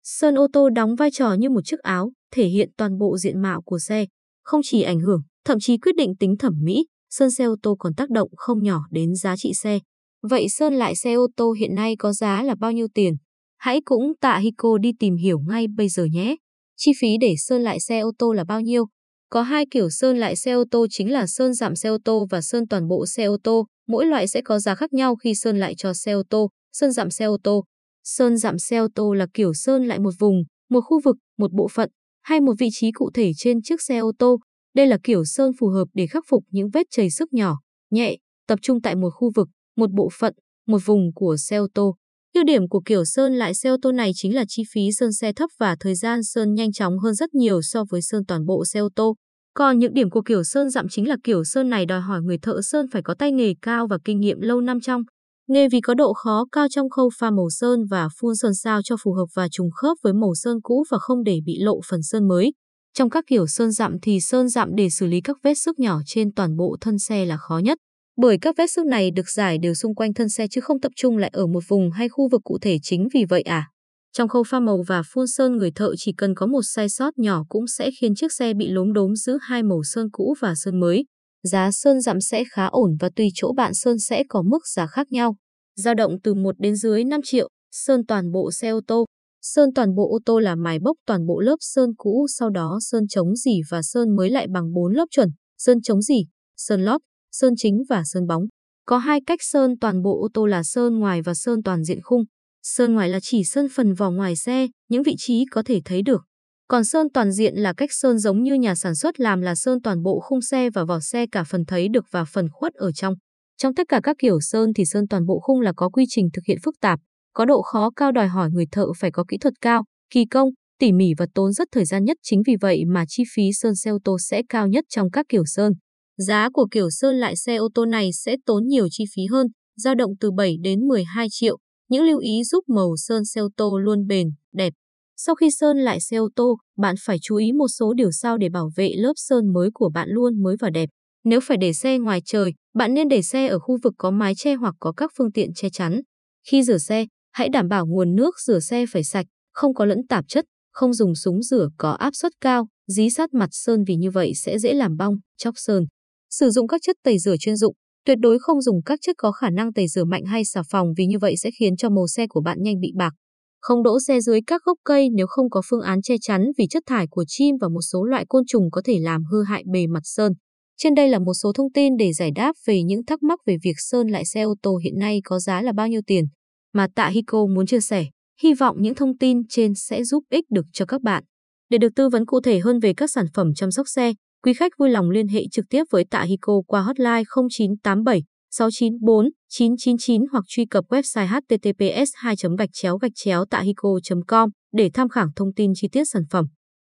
Sơn ô tô đóng vai trò như một chiếc áo, thể hiện toàn bộ diện mạo của xe. Không chỉ ảnh hưởng, thậm chí quyết định tính thẩm mỹ, sơn xe ô tô còn tác động không nhỏ đến giá trị xe. Vậy sơn lại xe ô tô hiện nay có giá là bao nhiêu tiền? Hãy cùng Tạ Hiko đi tìm hiểu ngay bây giờ nhé. Chi phí để sơn lại xe ô tô là bao nhiêu? Có hai kiểu sơn lại xe ô tô chính là sơn dặm xe ô tô và sơn toàn bộ xe ô tô. Mỗi loại sẽ có giá khác nhau khi sơn lại cho xe ô tô. Sơn dặm xe ô tô. Sơn dặm xe ô tô là kiểu sơn lại một vùng, một khu vực, một bộ phận hay một vị trí cụ thể trên chiếc xe ô tô. Đây là kiểu sơn phù hợp để khắc phục những vết chảy xước nhỏ, nhẹ, tập trung tại một khu vực, một bộ phận, một vùng của xe ô tô. Ưu điểm của kiểu sơn lại xe ô tô này chính là chi phí sơn xe thấp và thời gian sơn nhanh chóng hơn rất nhiều so với sơn toàn bộ xe ô tô. Còn những điểm của kiểu sơn dặm chính là kiểu sơn này đòi hỏi người thợ sơn phải có tay nghề cao và kinh nghiệm lâu năm trong nghề vì có độ khó cao trong khâu pha màu sơn và phun sơn sao cho phù hợp và trùng khớp với màu sơn cũ và không để bị lộ phần sơn mới. Trong các kiểu sơn dặm thì sơn dặm để xử lý các vết xước nhỏ trên toàn bộ thân xe là khó nhất. Bởi các vết xước này được rải đều xung quanh thân xe chứ không tập trung lại ở một vùng hay khu vực cụ thể chính vì vậy trong khâu pha màu và phun sơn người thợ chỉ cần có một sai sót nhỏ cũng sẽ khiến chiếc xe bị lốm đốm giữa hai màu sơn cũ và sơn mới. Giá sơn dặm sẽ khá ổn và tùy chỗ bạn sơn sẽ có mức giá khác nhau. Dao động từ 1 đến dưới 5 triệu, sơn toàn bộ xe ô tô. Sơn toàn bộ ô tô là mài bóc toàn bộ lớp sơn cũ sau đó sơn chống rỉ và sơn mới lại bằng 4 lớp chuẩn, sơn chống rỉ, sơn lót, sơn chính và sơn bóng. Có hai cách sơn toàn bộ ô tô là sơn ngoài và sơn toàn diện khung. Sơn ngoài là chỉ sơn phần vỏ ngoài xe, những vị trí có thể thấy được. Còn sơn toàn diện là cách sơn giống như nhà sản xuất làm là sơn toàn bộ khung xe và vỏ xe cả phần thấy được và phần khuất ở trong. Trong tất cả các kiểu sơn thì sơn toàn bộ khung là có quy trình thực hiện phức tạp, có độ khó cao đòi hỏi người thợ phải có kỹ thuật cao, kỳ công, tỉ mỉ và tốn rất thời gian nhất. Chính vì vậy mà chi phí sơn xe ô tô sẽ cao nhất trong các kiểu sơn. Giá của kiểu sơn lại xe ô tô này sẽ tốn nhiều chi phí hơn, dao động từ 7 đến 12 triệu. Những lưu ý giúp màu sơn xe ô tô luôn bền, đẹp. Sau khi sơn lại xe ô tô, bạn phải chú ý một số điều sau để bảo vệ lớp sơn mới của bạn luôn mới và đẹp. Nếu phải để xe ngoài trời, bạn nên để xe ở khu vực có mái che hoặc có các phương tiện che chắn. Khi rửa xe, hãy đảm bảo nguồn nước rửa xe phải sạch, không có lẫn tạp chất, không dùng súng rửa có áp suất cao, dí sát mặt sơn vì như vậy sẽ dễ làm bong, chóc sơn. Sử dụng các chất tẩy rửa chuyên dụng, tuyệt đối không dùng các chất có khả năng tẩy rửa mạnh hay xà phòng vì như vậy sẽ khiến cho màu xe của bạn nhanh bị bạc. Không đỗ xe dưới các gốc cây nếu không có phương án che chắn vì chất thải của chim và một số loại côn trùng có thể làm hư hại bề mặt sơn. Trên đây là một số thông tin để giải đáp về những thắc mắc về việc sơn lại xe ô tô hiện nay có giá là bao nhiêu tiền mà Tạ Hiko muốn chia sẻ. Hy vọng những thông tin trên sẽ giúp ích được cho các bạn. Để được tư vấn cụ thể hơn về các sản phẩm chăm sóc xe, quý khách vui lòng liên hệ trực tiếp với Tạ Hiko qua hotline 0987 694 999 hoặc truy cập website https://tahiko.com để tham khảo thông tin chi tiết sản phẩm.